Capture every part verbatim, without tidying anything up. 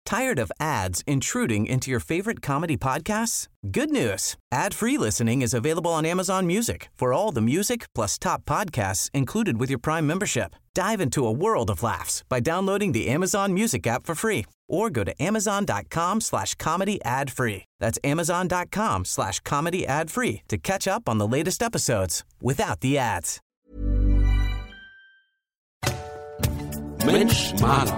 Tired of ads intruding into your favorite comedy podcasts? Good news. Ad-free listening is available on Amazon Music for all the music plus top podcasts included with your Prime membership. Dive into a world of laughs by downloading the Amazon Music app for free or go to amazon.com slash comedy ad free. That's amazon.com slash comedy ad free to catch up on the latest episodes without the ads. Mensch Maler.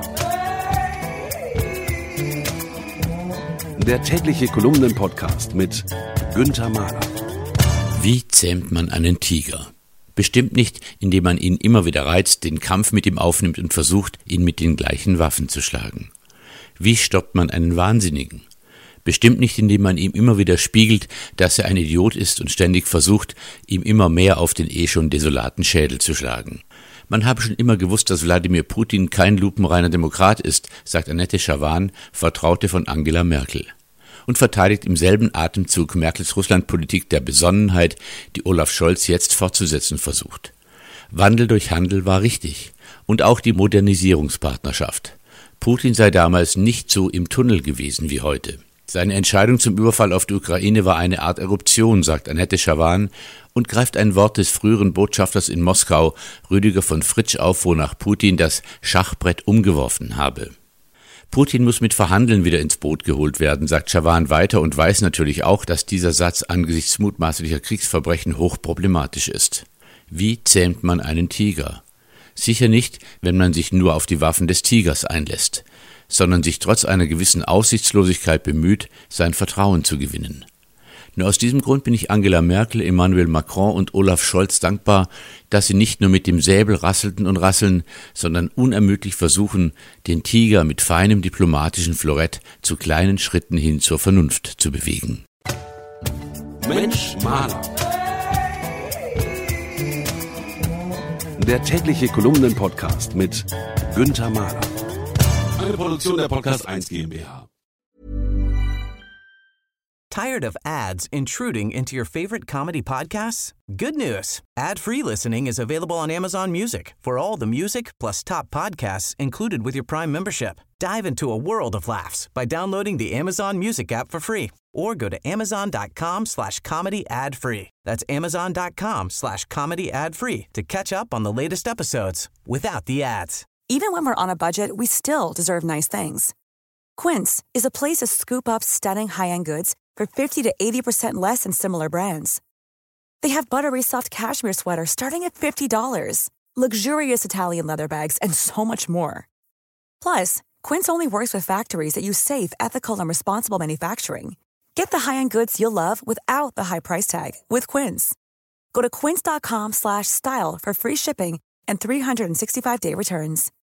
Der tägliche Kolumnen-Podcast mit Günther Mahler. Wie zähmt man einen Tiger? Bestimmt nicht, indem man ihn immer wieder reizt, den Kampf mit ihm aufnimmt und versucht, ihn mit den gleichen Waffen zu schlagen. Wie stoppt man einen Wahnsinnigen? Bestimmt nicht, indem man ihm immer wieder spiegelt, dass er ein Idiot ist und ständig versucht, ihm immer mehr auf den eh schon desolaten Schädel zu schlagen. Man habe schon immer gewusst, dass Wladimir Putin kein lupenreiner Demokrat ist, sagt Annette Schavan, Vertraute von Angela Merkel. Und verteidigt im selben Atemzug Merkels Russlandpolitik der Besonnenheit, die Olaf Scholz jetzt fortzusetzen versucht. Wandel durch Handel war richtig. Und auch die Modernisierungspartnerschaft. Putin sei damals nicht so im Tunnel gewesen wie heute. Seine Entscheidung zum Überfall auf die Ukraine war eine Art Eruption, sagt Annette Schavan und greift ein Wort des früheren Botschafters in Moskau, Rüdiger von Fritsch, auf, wonach Putin das Schachbrett umgeworfen habe. Putin muss mit Verhandeln wieder ins Boot geholt werden, sagt Schavan weiter und weiß natürlich auch, dass dieser Satz angesichts mutmaßlicher Kriegsverbrechen hochproblematisch ist. Wie zähmt man einen Tiger? Sicher nicht, wenn man sich nur auf die Waffen des Tigers einlässt, sondern sich trotz einer gewissen Aussichtslosigkeit bemüht, sein Vertrauen zu gewinnen. Nur aus diesem Grund bin ich Angela Merkel, Emmanuel Macron und Olaf Scholz dankbar, dass sie nicht nur mit dem Säbel rasselten und rasseln, sondern unermüdlich versuchen, den Tiger mit feinem diplomatischen Florett zu kleinen Schritten hin zur Vernunft zu bewegen. Mensch Maler. Der tägliche Kolumnen-Podcast mit Günther Mahler. Eine Produktion der Podcast eins GmbH. Tired of ads intruding into your favorite comedy podcasts? Good news. Ad-free listening is available on Amazon Music for all the music plus top podcasts included with your Prime membership. Dive into a world of laughs by downloading the Amazon Music app for free or go to amazon.com slash comedy ad free. That's amazon.com slash comedy ad free to catch up on the latest episodes without the ads. Even when we're on a budget, we still deserve nice things. Quince is a place to scoop up stunning high-end goods for fifty to eighty percent less than similar brands. They have buttery soft cashmere sweaters starting at fifty dollars, luxurious Italian leather bags, and so much more. Plus, Quince only works with factories that use safe, ethical, and responsible manufacturing. Get the high-end goods you'll love without the high price tag with Quince. Go to quince.com slash style for free shipping and three sixty-five day returns.